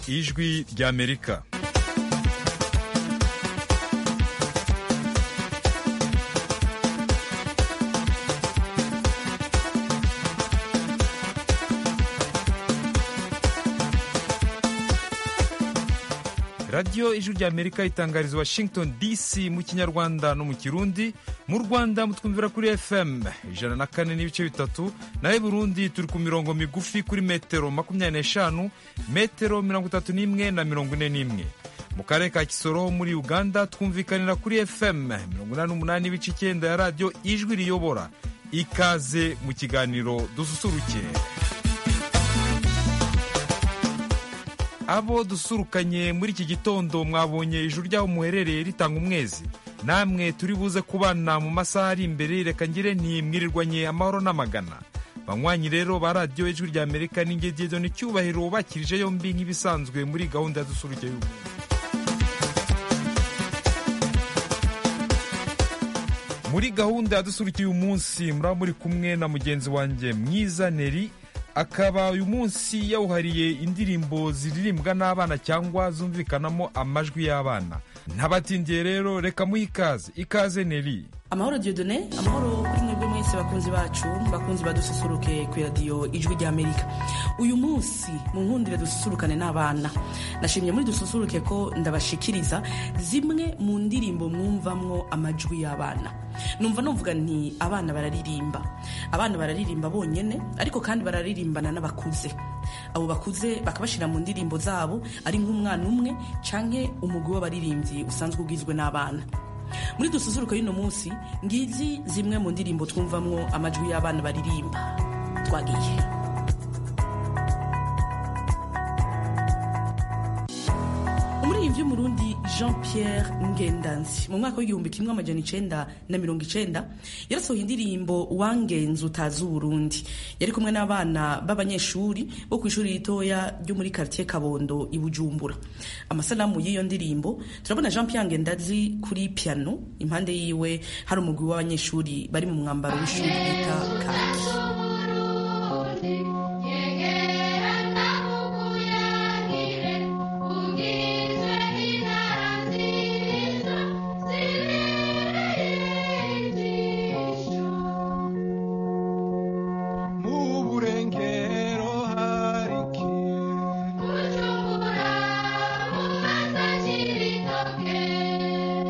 ijwi ry'Amerika. radiyo ijwi ry'Amerika itangariza Washington DC mu Kinyarwanda no mu Kirundi. Mu Rwanda mutwumvira kuri FM 104.3, naho Burundi turi ku mirongo migufi kuri metero 25, metero 31 na 41. Mu karere ka Kisoro muri Uganda twumvikanira kuri FM 88.9 ya radiyo ijwi riyobora. Ikaze mu kiganiro dususuruke. Abo dusurukanye muri iki gitondo mwabonye ijuru ryaho muherereye ritanga umwezi. Namwe turi buze kubana mu masaha ari imbere, reka ngire nti mwirirwanye amahoro n'amagana. Banywanyi rero ba radiyo ijwi ry'Amerika n'ingegyezo n'icyubahiro bakirije yombi nk'ibisanzwe muri gahunda ya dusuruke y'ubu. Muri gahunda ya dusuruke uyu munsi muraba muri kumwe na mugenzi wanjye Mwiza Neri, akaba uyu munsi yawuhariye indirimbo ziririmbwa n'abana cyangwa zumvikanamo amajwi y'abana. Ntabatindiye rero, reka muhe ikaze Neri. Amahoro Dieudonné, amahoro kuri mwebwe mwese bakunzi bacu, bakunzi badususuruke ku radio ijwi ry'Amerika. Uyu munsi mu nkundire dususurukane n'abana. Nashimye muri dususuruke ko ndabashikiriza zimwe mu ndirimbo mwumvamwo amajwi y'abana. Numva nti abana bararirimba. Abana bararirimba bonyene, ariko kandi bararirimbana n'abakuze. Abo bakuze bakabashira mu ndirimbo zabo ari nk'umwana umwe canke umugwi w'abaririmbyi usanzwe ugizwe n'abana. Muri dususuruka y'uno munsi ngizi zimwe mu ndirimbo twumvamwo amajwi y'abana baririmba. Twagiye. Umuririmbyi w'Umurundi Jean-Pierre Ngendanzi mu mwaka w'1990 yarasohoye indirimbo Wangenze utazi Uburundi. Yari kumwe n'abana b'abanyeshuri bo kw'ishuri ritoya ryo muri quartier Kabondo i Bujumbura. Amasalamu y'iyo ndirimbo turabona Jean-Pierre Ngendanzi kuri piano, impande yiwe hari umugwi w'abanyeshuri bari mu mwambaro w'ishuri bita kaki.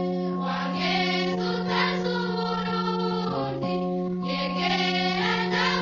Yeah.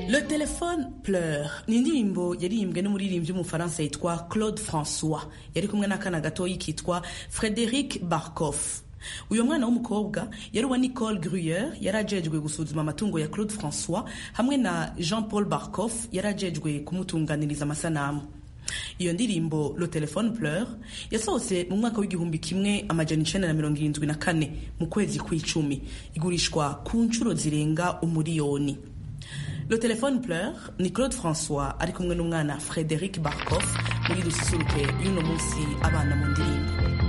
Le téléphone pleure ni indirimbo yaririmbwe n'umuririmbyi w'umufaransa yitwa Claude François yari kumwe n'akana gatoyi kitwa Frédéric Barkoff. Uyo mwana w'umukobwa yari wa Nicole Gruyère yarajejwe gusuzuma amatungo ya Claude François hamwe na Jean-Paul Barkoff yarajejwe kumutunganiriza amasanamu. Iyo ndirimbo Le Téléphone Pleure yasohotse mu mwaka w'igihumbi kimwe amajana 1974 mu kwezi kw'icumi igurishwa ku ncuro zirenga umuriyoni. Le Téléphone Pleure ni Claude François ari kumwe n'umwana Frédéric Barkoff muri dususuruke y'uno munsi abana mu ndirimbo.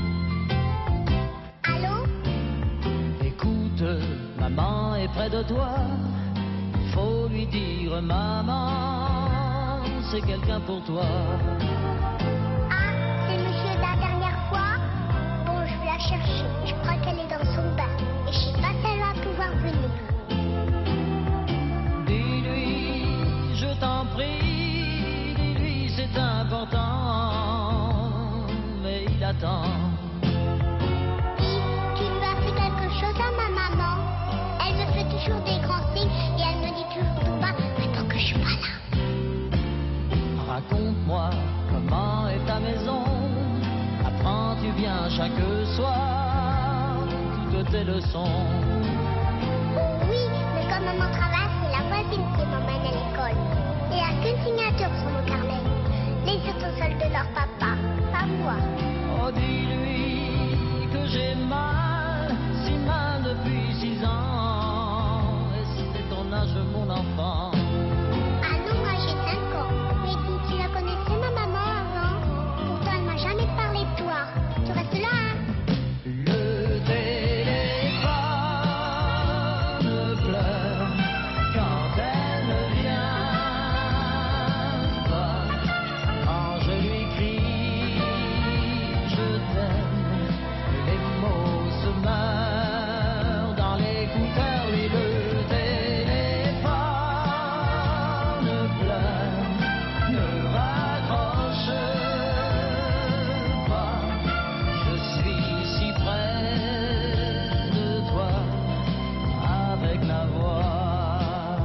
Allô? Écoute, maman est près de toi. Faut lui dire maman, c'est quelqu'un pour toi. Ah, c'est monsieur de la dernière fois? Bon, je vais la chercher. Je crois qu'elle est dans son bain. Et je sais pas si elle va pouvoir venir. Dis-lui, je t'en prie, dis-lui, c'est important, mais il attend. Dis, tu lui as fait quelque chose à ma maman? Elle me fait toujours des grands signes et elle me dit toujours tout bas, attends que je suis pas là. Raconte-moi comment est ta maison. Apprends-tu bien chaque soir toutes tes leçons? Oh oui, mais comme maman travaille, c'est la voisine qui m'emmène à l'école. Il n'y a qu'une signature sur mon carnet. Les autres sont celles de leur papa, pas moi. Oh, dis-lui que j'ai mal, si mal depuis 6 ans. Et c'est ton âge, mon enfant. Ah non, moi j'ai 5 ans. Mais dis, tu la connaissais ma maman avant? Pourtant elle m'a jamais parlé de toi. Tu restes là, hein? Le téléphone pleure quand elle ne vient pas. Quand je lui crie, je t'aime, les mots se meurent dans l'écouteur. Oui, le téléphone pleure, ne raccroche pas. Je suis si près de toi avec la voix.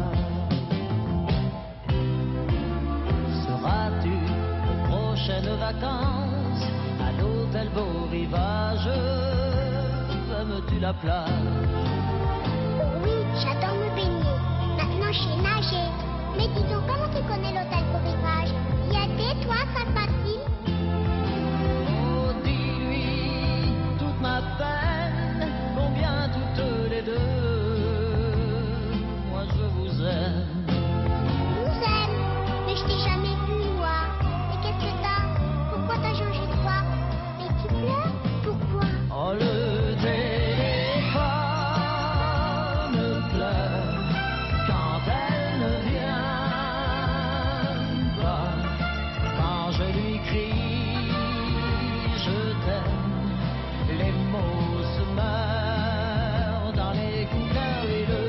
Seras-tu aux prochaines vacances à l'hôtel Beau Rivage? Aimes-tu la plage? Oui, j'adore me baigner. Maintenant, je sais nager. Mais dis donc, comment tu connais l'hôtel Beau Rivage? Y a des toits, ça facile? Oh, dis-lui toute ma peine, combien toutes les deux, moi je vous aime. Nous aime. Mais je t'ai jamais vu, moi. Mais qu'est-ce que t'as? Pourquoi t'as changé de voix? Mais tu pleures? Pourquoi? Oh, le téléphone pleure quand elle ne vient pas. Quand je lui crie, je t'aime, les mots se meurent dans l'écouteur. Et le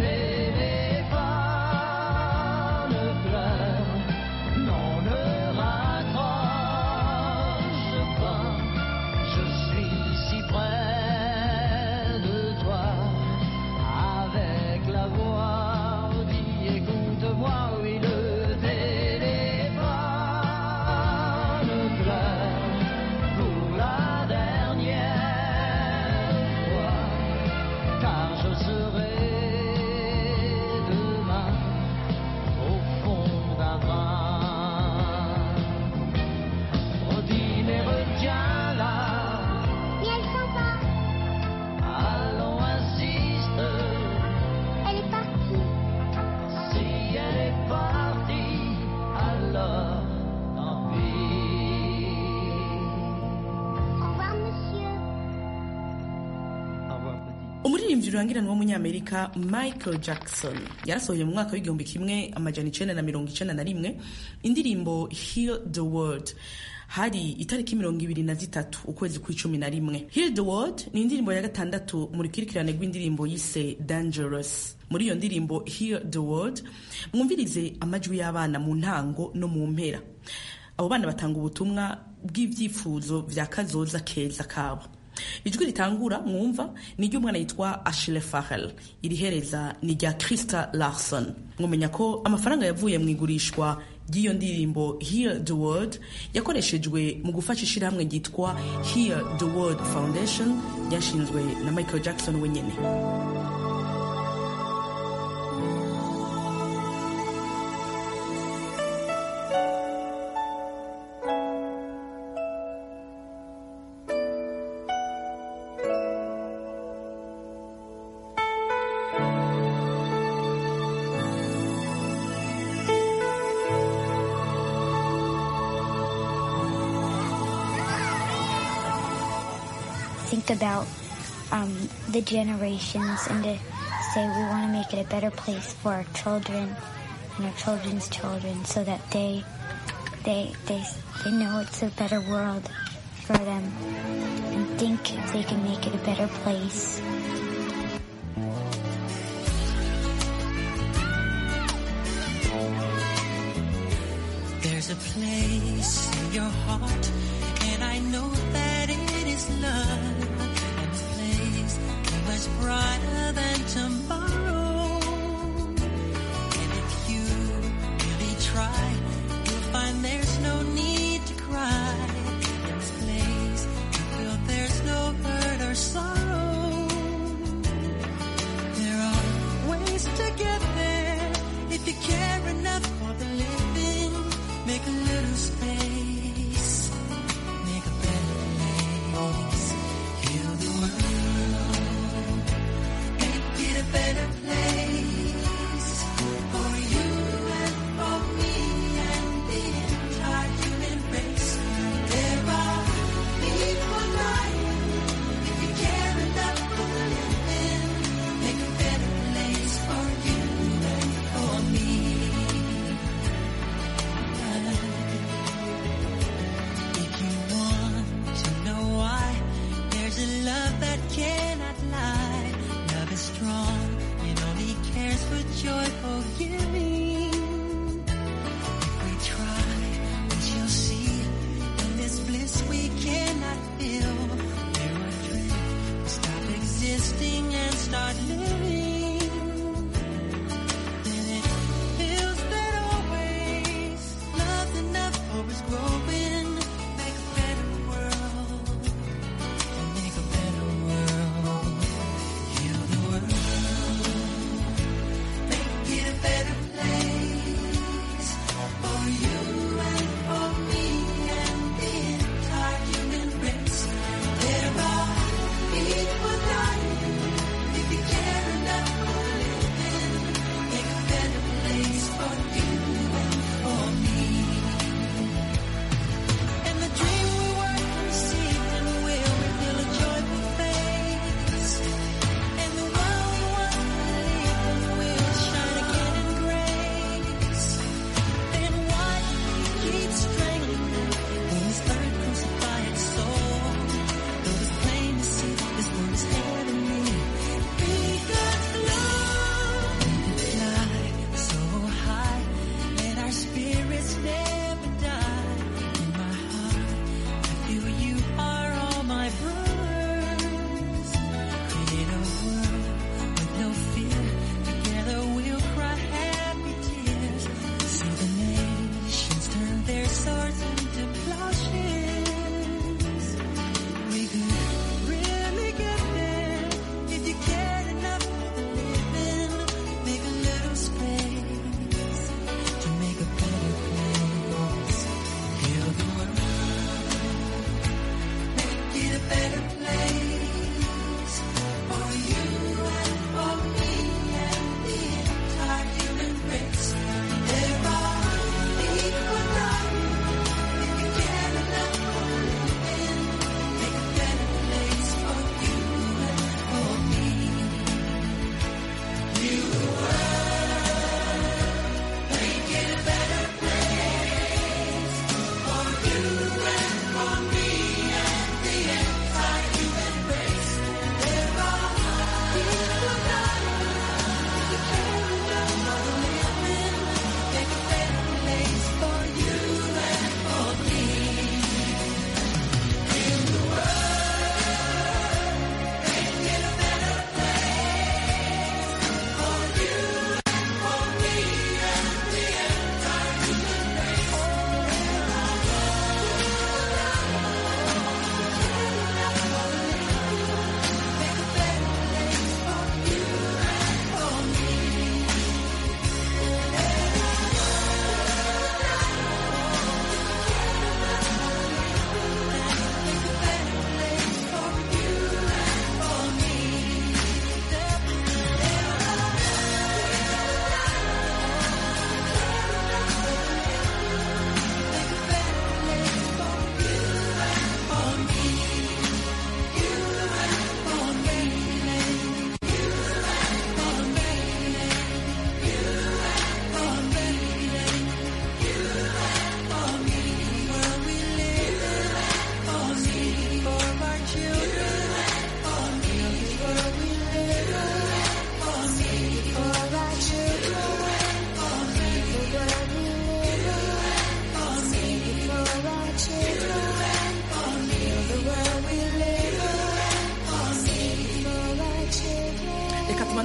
téléphone pleure, non, ne raccroche pas. Je suis si près de toi avec la voix. Dis, écoute-moi, oui, le téléphone pleure pour la dernière fois, car je serai demain au fond d'un train. Redis, mais retiens-la. Mais elle s'en va. Allons, insiste, Elle est partie. si elle est partie, alors tant pis. Au revoir, monsieur. Au revoir, petit. Umuririmbyi rurangiranwa w'umunyamerika Michael Jackson yarasohoye mu mwaka w'igihumbi kimwe amajana 1991 indirimbo Heal the World. Hari itariki 23 ukwezi kw'icumi. Heal the World ni indirimbo ya gatandatu muri kirikirane rw'indirimbo yise Dangerous. Muri iyo ndirimbo Heal the World mwumvirize amajwi y'abana mu ntango no mu mpera. Abo bana batanga ubutumwa bw'ivyifuzo vya kazoza keza kabo. ijwi ritangura mwumva ni ry'umwana yitwa Ashley Farrell, irihereza ni rya Krista Larson. Mwumenya ko amafaranga yavuye mu igurishwa ry'iyo ndirimbo Hear the Word yakoreshejwe mu gufasha ishirahamwe ryitwa Hear the Word Foundation ryashinzwe na Michael Jackson wenyene. Think about the generations and to say we want to make it a better place for our children and our children's children so that they know it's a better world for them and think if they can make it a better place. There's a place in your heart and I know that it is love. Much brighter than tomorrow. And if you really try, you'll find there's no need to cry. In this place, you feel there's no hurt or sorrow. There are ways to get there. If you care enough for the living, make a little space, make a better place. Heal the world.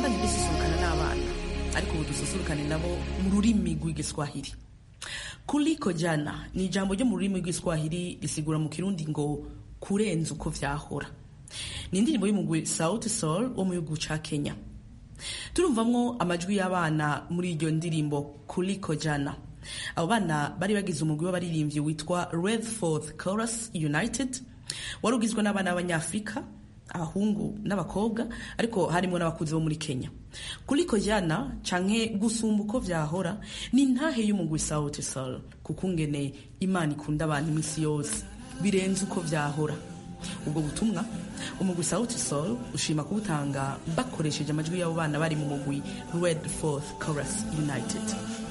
twabanje dususurukana n'abana ariko ubu dususurukane nabo mu rurimi rw'igiswahili. Kuliko jana ni ijambo ryo mu rurimi rw'igiswahili risigura mu kirundi ngo kurenza uko vyahora. Ni indirimbo y'umugwi Sauti Sol wo mu gihugu ca Kenya. Turumvamwo amajwi y'abana muri iryo ndirimbo Kuliko jana. Abo bana bari bagize umugwi w'abaririmbyi witwa Red Fourth Chorus United, wari ugizwe n'abana b'Abanyafrika, abahungu n'abakobwa, ariko harimo n'abakuzi bo muri Kenya. Kuliko jana canke gusumba uko vyahora ni ntahe y'umugwi Sauti Sol, kukungene Imana ikunda abantu imisi yose birenze uko vyahora. Ubwo butumwa umugwi Sauti Sol ushima kubutanga bakoresheje amajwi y'abo bana bari mu mugwi Red Fourth Chorus United.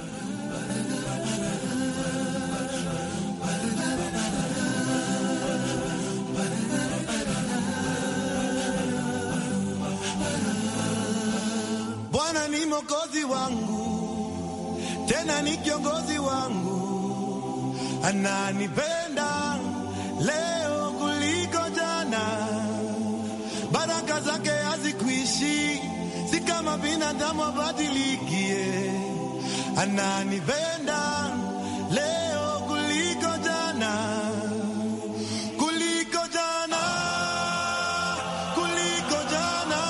Bwana ni mwokozi wangu, tena ni kiongozi wangu, ananipenda leo kuliko jana. Baraka zake hazikuishi, si kama binadamu abadilikie. Ananipenda leo kuliko jana. Kuliko jana, kuliko jana.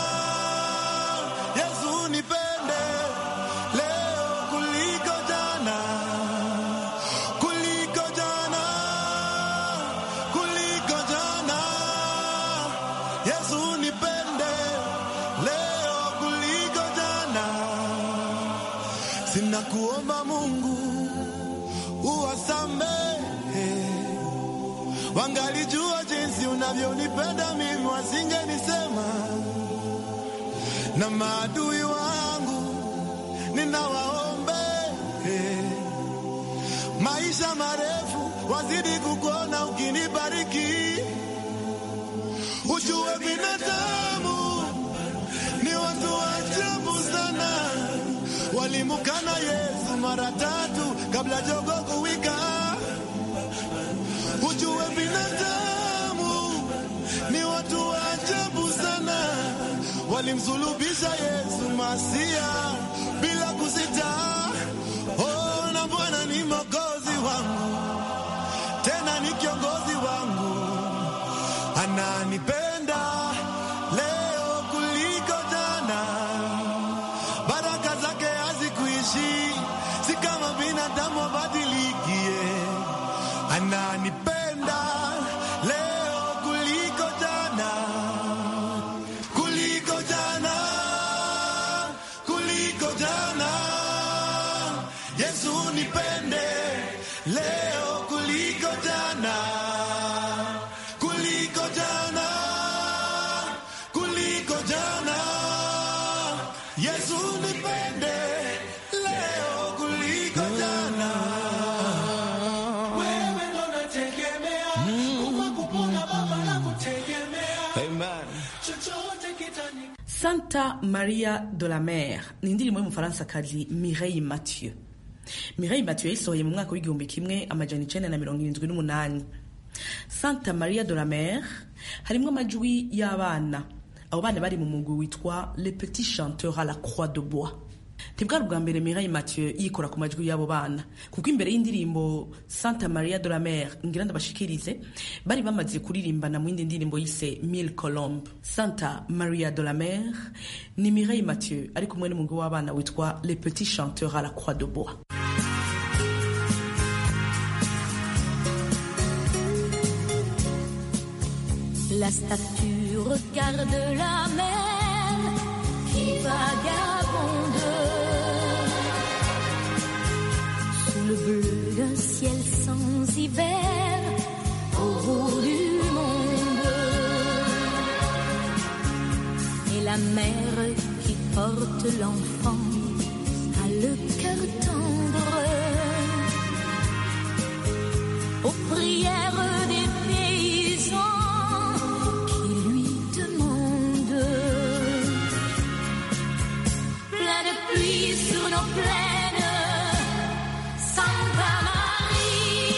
Yesu nipende leo kuliko jana. Kuliko jana, kuliko jana. Yesu nipende leo kuliko jana. Sina kuomba Mungu uwasamehe, wangalijua jinsi unavyonipenda mimi wasingenisema. Na maadui wangu ninawaombe maisha marefu, wazidi kukuona ukinibariki. Ujue binadamu ni watu wa ajabu sana, walimukana Yesu mara 3 kabla jogo kuwika. Ujue binadamu ni watu wa ajabu sana, walimsulubisha Yesu Masia bila kusita. Oh, na Bwana ni mwokozi wangu, tena ni kiongozi wangu, ananipenda leo kuliko jana. Baraka zake hazikuishi, si kama binadamu abadilikie. Ananipenda leo kuliko jana. Kuliko jana, kuliko jana. Yesu nipende leo kuliko jana. Kuliko jana, kuliko jana. Yesu nipende leo kuliko jana. Wewe ndo nategemea, kupona Baba na kutegemea. Amen. Chochote kitani. Santa Maria de la Mer ni indirimbo y'umufaransa-kazi Mireille Mathieu. Mireille Mathieu yasohoye mu mwaka w'igihumbi kimwe amajana 1978. Santa Maria de la Mer harimwo amajwi y'abana. Abo bana bari mu mugwi witwa Les Petits Chanteurs à la Croix de Bois. Tibwari bwa mbere Mireille Mathieu yikora ku majwi y'abo bana, kuko imbere y'indirimbo Santa Maria de la Mer ngira ndabashikirize bari bamaze kuririmbana mu indi ndirimbo yise Mille Colombes. Santa Maria de la Mer ni Mireille Mathieu ari kumwe n'umugwi w'abana witwa Les Petits Chanteurs à la Croix de Bois. La statue regarde la mer qui vagabonde sous le bleu d'un ciel sans hiver au bout du monde. Et la mère qui porte l'enfant a le cœur tendre aux prières des paysans qui lui demandent. Plein de pluie sur nos plaines, Santa Maria.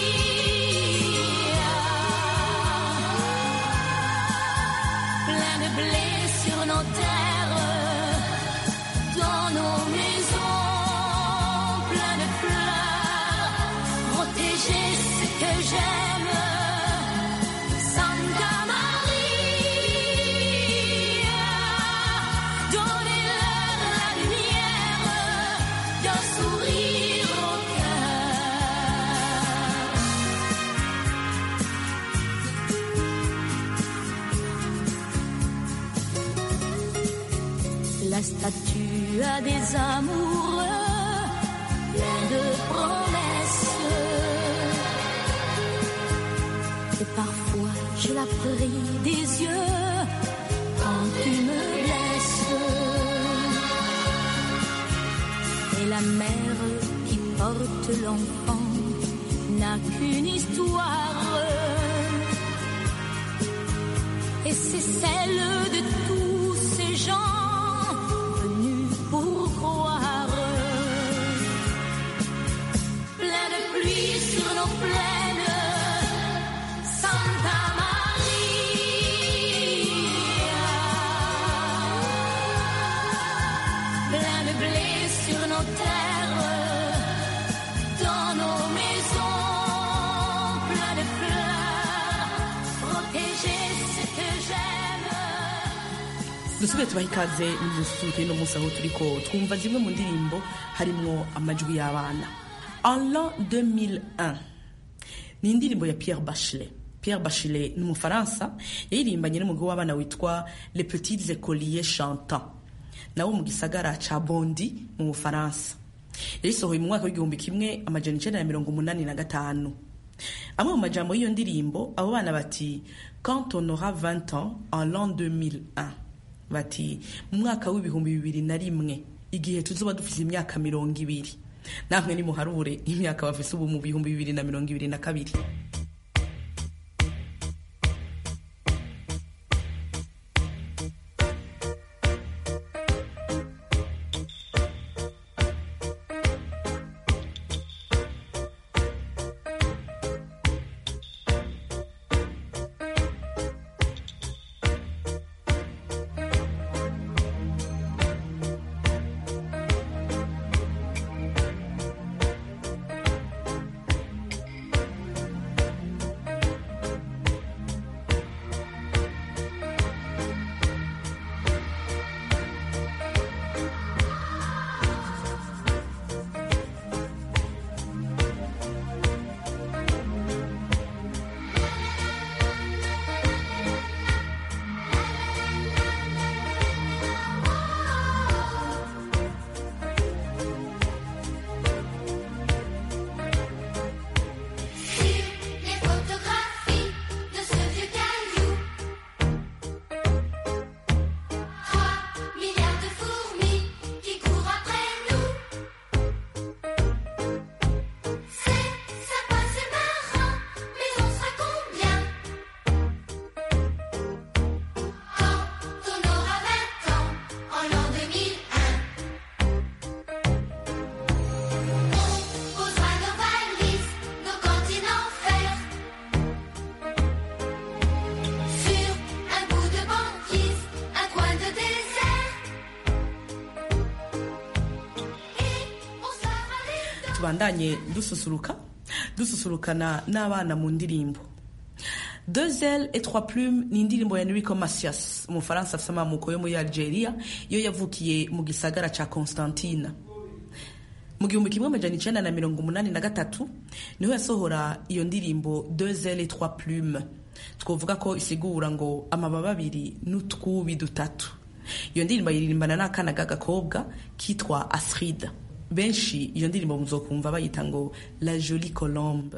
Plein de blé sur nos terres, j'aime. Santa Maria, donnez-leur la lumière d'un sourire au cœur. La statue a des amoureux pleins de promesses. Et parfois je la prie des yeux quand tu me blesses. Et la mère qui porte l'enfant n'a qu'une histoire. Et c'est celle de tous ces gens venus pour croire. Plein de pluie sur nos plaines, Santa Maria. Plein de blé sur nos terres, dans nos maisons. Plein de fleurs, protéger ce que j'aime. dusubire tubaha ikaze n'udususuruke no munsi aho turiko twumva zimwe mu ndirimbo harimwo amajwi y'abana. En l'an 2001 ni indirimbo ya Pierre Bachelet. Pierre Bachelet ni umufaransa yaririmbanye n'umugabo w'abana witwa Les Petits Écoliers Chantants, nawo mu gisagara ca Bondy mu Bufaransa. Yayisohoye mu mwaka w'1985. Amwe mu majambo y'iyo ndirimbo, abo bana bati quand on aura 20 ans en l'an 2001, bati mu mwaka w'2001 igihe tuzoba dufise imyaka 20. Namwe ni muharure imyaka bafise ubu mu 2022. Tubandanye dususurukana n'abana mu ndirimbo. Deux ailes et trois plumes ni indirimbo ya Enrico Macias, umufaransa afise amamuko yo muri Algeria, yo yavukiye mu gisagara ca Constantine. Mu 1983 niho yasohora iyo ndirimbo Deux ailes et trois plumes. Twovuga ko isigura ngo amababa abiri n'utwubi dutatu. Iyo ndirimbo yiririmbana n'akana g'agakobwa kitwa Astrid. Benshi iyo ndirimbo muzokumva bayita ngo La Jolie Colombe.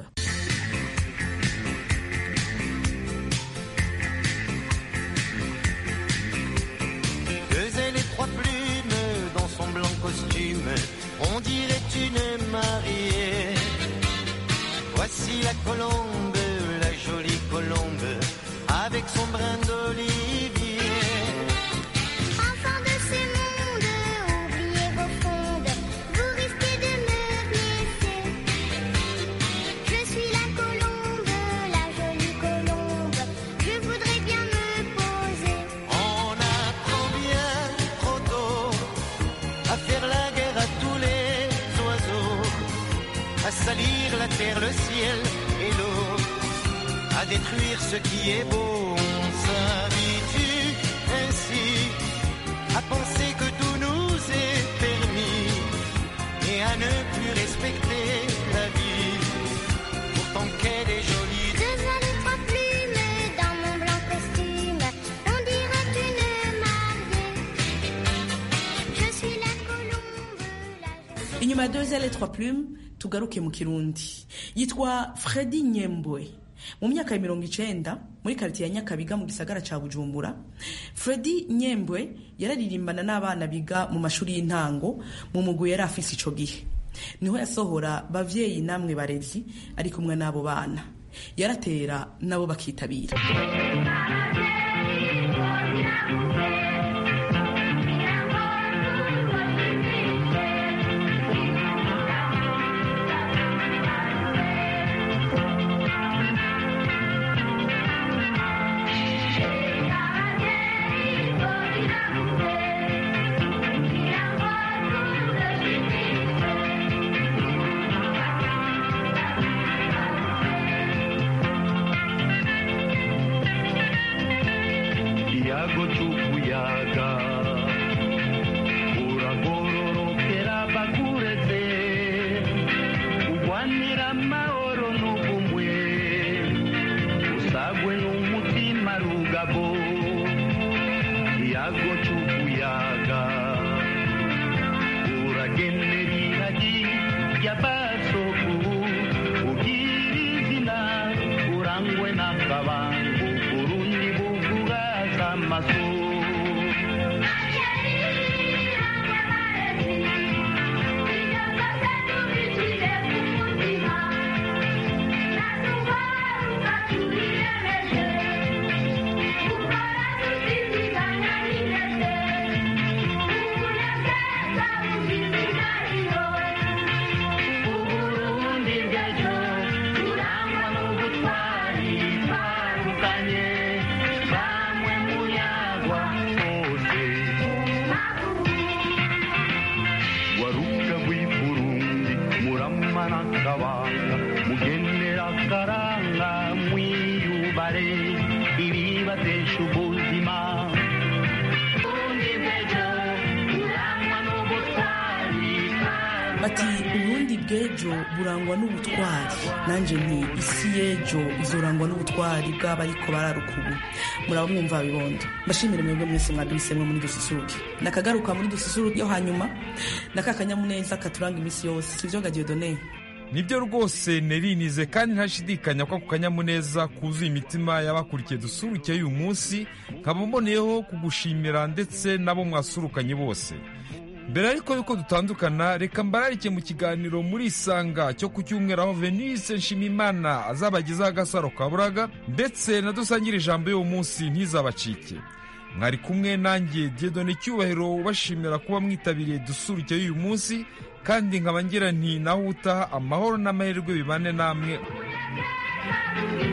Deux ailes et trois plumes dans son blanc costume, on dirait une mariée. Voici la colombe, la jolie colombe, avec son brin d'olivier. Enfants de ce monde, oubliez vos frondes, vous risquez de me blesser. Je suis la colombe, la jolie colombe, je voudrais bien me poser. On apprend bien trop tôt à faire la guerre à tous les oiseaux, à salir la terre, le ciel et l'eau. détruire ce qui est beau. On s'habitue ainsi à penser que tout nous est permis et à ne plus respecter la vie, pourtant qu'elle est jolie. Deux ailes et trois plumes dans mon blanc costume, on dirait une mariée. Je suis la colombe, la inyuma ya deux ailes et trois plumes tugaruke mu Kirundi. Yitwa Fredy Nyembwe. Mu myaka ya 90 muri quartier ya Nyakabiga mu gisagara ca Bujumbura, Fredy Nyembwe yararirimbana n'abana biga mu mashuri y'intango mu mugwi yari afise ico gihe. Niho yasohora bavyeyi namwe barezi ari kumwe n'abo bana. Yaratera nabo bakitabira. Bati ubundi bw'ejo burangwa n'ubutwari, nanje nti isi y'ejo izorangwa n'ubutwari bw'aba ariko bararukubu. Muraba mwumva bibondo. Mbashimire mwebwe mwese mwaduhisemwe muri Dususuruke. Nakagaruka muri Dususuruke yo hanyuma nakakanyamuneza katuranga imisi yose. Sivyo Dieudonné? Nibyo rwose nerinize kandi ntashidikanya ko kukanyamuneza kuzuye imitima y'abakurikiye Dususuruke y'uyu munsi, nkaba mboneyeho kugushimira ndetse nabo mwasurukanye bose. Mbere ariko yuko dutandukana, reka mbararike mu kiganiro muri Isanga cyo ku cyumweru aho Venise Nshimimana azabagezaho agasaro kaburaga ndetse na dusangira ijambo y'uwo munsi ntizabacike. Mwari kumwe nanjye Dieudonné Cyubahiro ubashimira kuba mwitabiriye Dususuruke y'uyu munsi, kandi nkaba ngira nti naho utaha amahoro n'amahirwe bibane namwe.